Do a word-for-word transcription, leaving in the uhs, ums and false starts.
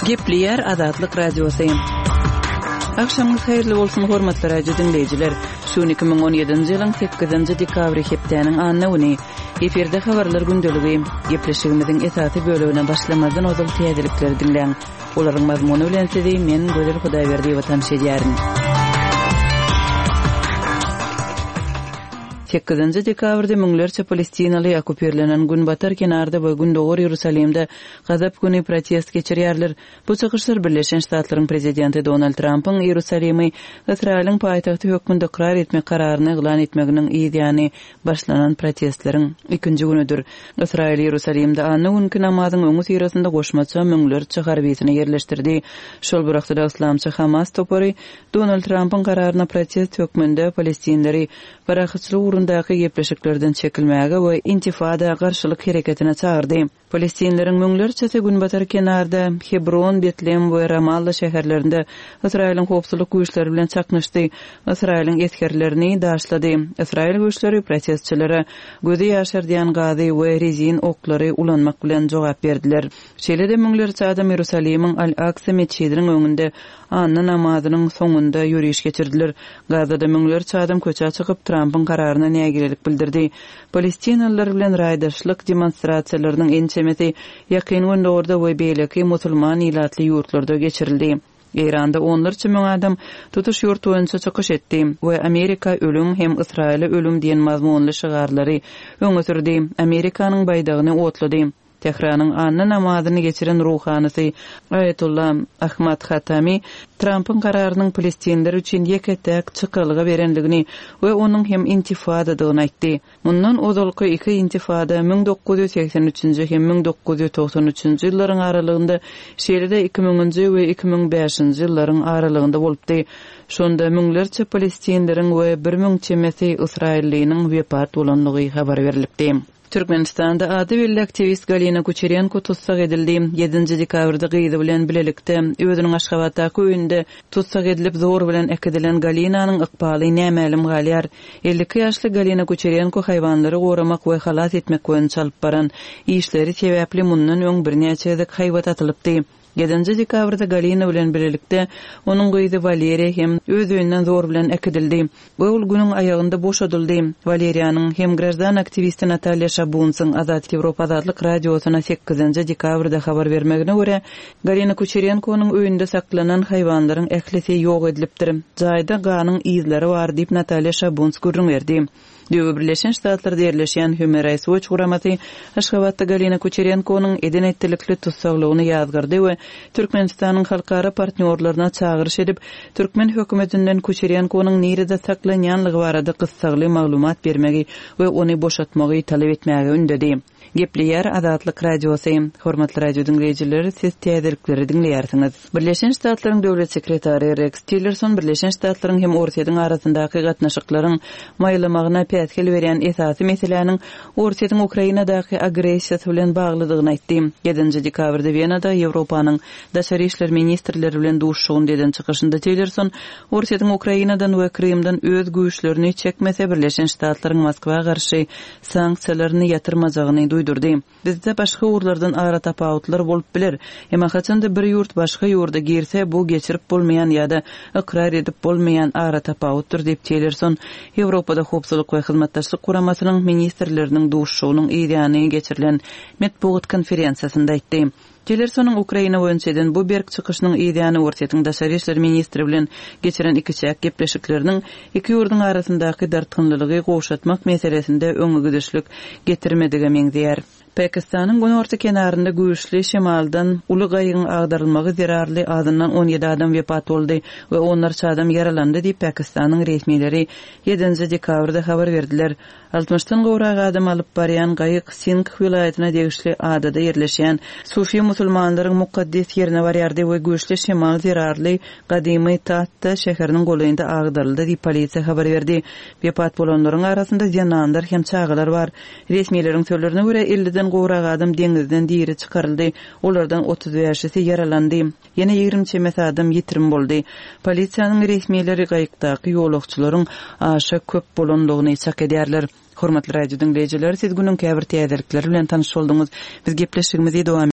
Gepleyer Azatlyk Radiosu. Akşamınız hayırlı bolsun hormatly radio dinleyijiler. Şu iki ming on ýedinji ýylyň sekizinji dekabry hepdeniň annawyny eferde habarlar gündeligi gepleşigimiziň esasy bölügine başlamazdan ozal täzelikleri dinleň. Olaryň mazmuny bilen sizi men Gözel Hudaýberdi watan şeýärim. sekizinji dekabrda müňlerçe Palestinaly okuperlenen gün batar kenarda we gün dogor Ýerusalimde gazap güni protest geçirýärler. Bu çykyşlar Birleşen Ştatlaryň prezidenti Donald Trump'yň Ýerusalimy Israýlyň paýtagty hökmünde ikrar etmek kararyny eglan etmeginiň ýa-ni başlanan protestleriň ikinji günüdür. Israýl Ýerusalimde anna günkü namazyň öňü sirasynda goşmaça müňlerçe harbiýetini ýerleşdirdi. Şol burakda Islamçy Hamas topary Donald Trump'yň kararyna protest hökmünde Palestinleri barahyçylyk daky gepleşiklerden çekilmäge we intifada garşylyk hereketine çağırdy. Palestinleriň müňlerçe gün batar kenarda Hebron, Betlehem we Ramallah şäherlerinde Israýlyň howpsuzlyk güýçleri bilen çaknyşdy. Israýlyň etkerlerini daşlady. Israýl güýçleri protestçilere gözi ýaşardyň gazy we rezin oklary ulanmak bilen jogap berdiler. Şeýle-de müňlerçe adam Ýerusalimiň Al-Aqsa meçidiniň öňünde anna namazynyň soňunda ýürüýüş geçirdiler. Gazada müňlerçe adam köçe çykyp Trump'yň kararyna nägilelik bildirdi. Palestinalılar bilen raýdaşlyk demonstrasiýalarynyň ençemeti ýakyn gündorda we beýleki musulman ýylatly ýurtlarda geçirildi. Eýranda onlarça müň adam tutuş ýurt boýunça çykyş etdi we Amerika ölüm hem Israýla ölüm diýen mazmunly şygarlary öňe sürdi. Amerikanyň baýdagyny otlady. Tehranyň anna namazyny geçiren ruhanysy Ayetullah Ahmad Hatami Trump'yň kararynyň Palestinler üçin ýeketek çykylyga berenligini we onuň hem intifadadygyny aýtdy. Mundan ozalky iki intifada ming dokuz ýüz seksen üçinji hem ming dokuz ýüz toksan üçinji ýyllaryň aralygynda, şeýle-de iki minginji we iki ming beşinji ýyllaryň aralygynda bolupdy. Şonda müňlerçe Palestinleriň we bir ming çemesi Israýllynyň wepat bolanlygy habar berilipdi. Türkmenistanda ady belli aktivist Galina Kucherenko tutsak edildi. ýedinji dekabrda gyzy bilen bilelikde özüniň Aşgabatdaky öýünde tutsak edilip zor bilen ekedilen Galinanyň ykbaly nämelim galýar. elli iki ýaşly Galina Kucherenko haýwanlary goramak we halat etmek boýunça alyp baran işleri sebäpli mundan öň bir näçe ýyl haýwat atylypdy. ýedinji dekabrda Galina bilen bilelikde onuň gyzy Valeriya hem öz öýünden zor bilen ekedildi. Bu ul günüň aýagynda boşadyldy. Valeriýanyň hem grazdan aktivisti Natalya Şabunsyň Azat Ýewropa Azatlyk radiosyna sekizinji dekabrda habar bermegine görä, Galina Kucherenko'nyň öýünde saklanan haýwanlaryň ählisi ýok edilipdir. Jaýda ganyň izleri bar diýip Natalya Şabuns görünýärdi. Döwür Birleşen Ştatlarda ýerleşýän Human Rights Watch guramaty Aşgabatda Galina Kucherenko'nyň eden ettilikli tutsaklygyny ýazgyrdy we Türkmenistanyň halkara partnerlaryna çagyryş edip, Türkmen hökümetinden Kucherenko'nyň nerede saklanýanlygy barada gyssagly maglumat bermegi we ony boşatmagy talap etmäge ündedi. Gepleyer Azatlyk Radiosu. Hormatly radio dinleyijileri, siz täzelikleri dinleýärsiňiz. Birleşen Ştatlaryň döwlet sekretary Rex Tillerson Birleşen Ştatlaryň hem Orsiýadyň arasyndaky gatnaşyklaryň maýlamagyna päsgel berýän esasy meseleniň Orsiýadyň Ukrainadaky agressiýasy bilen baglydygyny aýtdy. ýedinji dekabrda Wienada Ýewropanyň daşary işler ministrleri bilen duşşugun diýen çykyşynda Tillerson Orsiýadyň Ukrainadan we Krymdan öz güýçlerini çekmese Birleşen Ştatlaryň Moskwa garşy sanksiýalaryny ýatyrmajagyny duydurdy. Bizde başga urlardan ara tapawutlar bolup biler. Hem haçanda bir ýurt başga ýurda girse bu geçirip bolmayan ýa-da ikrar edip bolmayan ara tapawutdur diýip Tillerson Ýewropada howpsuzlyk we hyzmatdaşlyk guramasynyň ministrleriniň duşşugynyň ýa-ni geçirilen metbuat konferensiýasynda aýtdy. Tillersonyň Ukraina boýunça bu berk çykyşynyň ýa-ni Orsiýadyň daşary işler ministri bilen geçiren iki çäk gepleşikleriniň iki ýurduň arasyndaky dartgynlylygy gowşatmak meselesinde öňe gidişlik getirmedigi meňzeýär. Pakistanyň günorta kenarynda güýçli şemaldan uly gaýygyň agdarylmagy zerarly adyndan on ýedi adam wepat boldy we onlarça adam yaralandy diýip Pakistanyň resmileri ýedinji dekabrda habar berdiler. altmışdan gowrak adam alyp barýan gaýyk Sindh vilayatyna degişli adada ýerleşýän Sufi musulmanlaryň mukaddes ýerine barýardy we güýçli şemal zerarly gadymy Tahtda şäheriniň golaýynda agdaryldy diýip polisiýa habar berdi. Wepat bolanlaryň arasynda jananlar hem çağalar bar. Resmileriň sözlerine görä elliden gowrak adam deňizden diýeri çykaryldy. Olardan otuz ýaşlysy yaralandy. Ýene ýigirme çemes adam ýitirim boldy. Polisiýanyň resmileri gaýykdaky ýolagçylaryň aşa köp bolanlygyny çak edýärler. Hormatly radio dinleyijiler, siz günün käbir täzelikleri bilen tanyş boldunuz. Biz gepleşigimizi dowam